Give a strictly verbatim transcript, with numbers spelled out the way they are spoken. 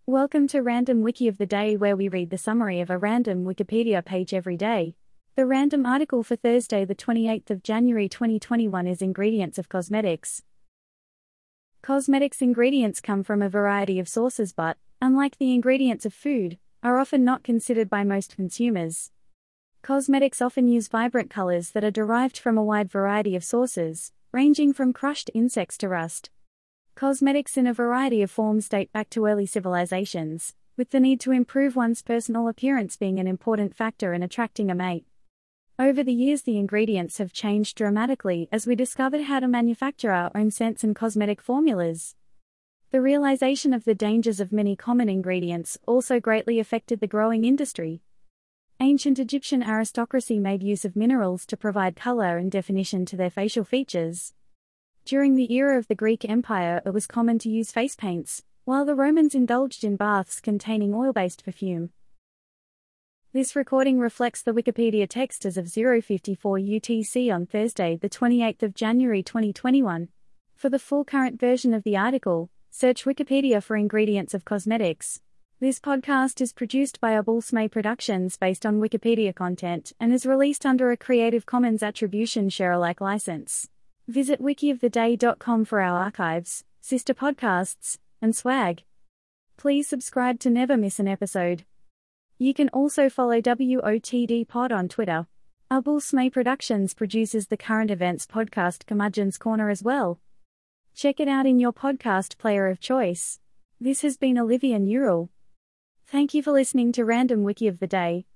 Welcome to Random Wiki of the Day, where we read the summary of a random Wikipedia page every day. The random article for Thursday, the twenty-eighth of January twenty twenty-one is Ingredients of Cosmetics. Cosmetics ingredients come from a variety of sources but, unlike the ingredients of food, are often not considered by most consumers. Cosmetics often use vibrant colors that are derived from a wide variety of sources, ranging from crushed insects to rust. Cosmetics in a variety of forms date back to early civilizations, with the need to improve one's personal appearance being an important factor in attracting a mate. Over the years, the ingredients have changed dramatically as we discovered how to manufacture our own scents and cosmetic formulas. The realization of the dangers of many common ingredients also greatly affected the growing industry. Ancient Egyptian aristocracy made use of minerals to provide color and definition to their facial features. During the era of the Greek Empire, it was common to use face paints, while the Romans indulged in baths containing oil-based perfume. This recording reflects the Wikipedia text as of zero fifty-four U T C on Thursday, the twenty-eighth of January twenty twenty-one. For the full current version of the article, search Wikipedia for Ingredients of Cosmetics. This podcast is produced by Abulsmay Productions based on Wikipedia content and is released under a Creative Commons Attribution Share-alike license. Visit wiki of the day dot com for our archives, sister podcasts, and swag. Please subscribe to never miss an episode. You can also follow W O T D Pod on Twitter. Abulsmay Productions produces the current events podcast Curmudgeon's Corner as well. Check it out in your podcast player of choice. This has been Olivia Newell. Thank you for listening to Random Wiki of the Day.